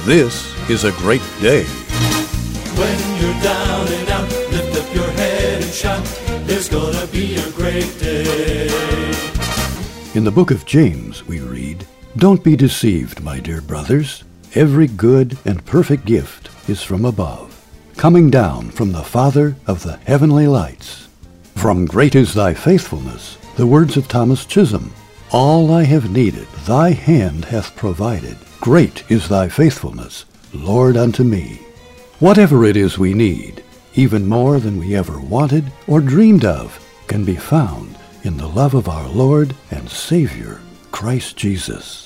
This is a great day. When you're down and out, lift up your head and shout, there's gonna be a great day. In the book of James, we read, "Don't be deceived, my dear brothers. Every good and perfect gift is from above, coming down from the Father of the heavenly lights. From great is thy faithfulness, the words of Thomas Chisholm. All I have needed, thy hand hath provided. Great is thy faithfulness, Lord, unto me." Whatever it is we need, even more than we ever wanted or dreamed of, can be found in the love of our Lord and Savior, Christ Jesus.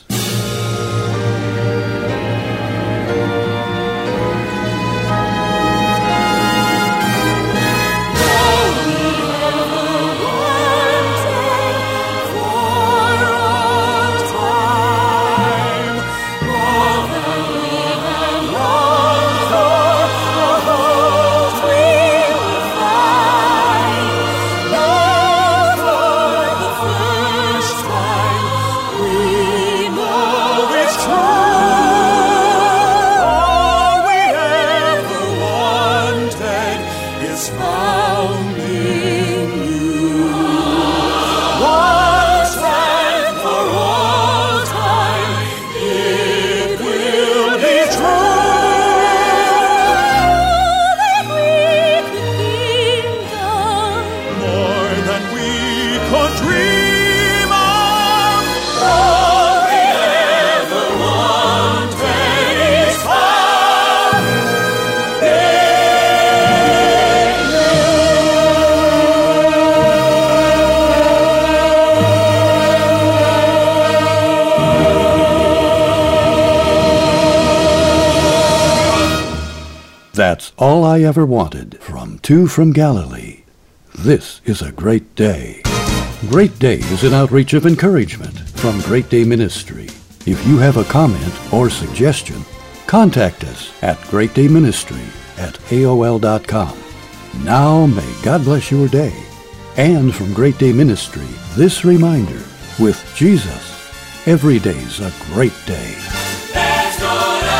That's all I ever wanted from Two from Galilee. This is a great day. Great Day is an outreach of encouragement from Great Day Ministry. If you have a comment or suggestion, contact us at greatdayministry@aol.com. Now may God bless your day. And from Great Day Ministry, this reminder, with Jesus, every day's a great day. There's gonna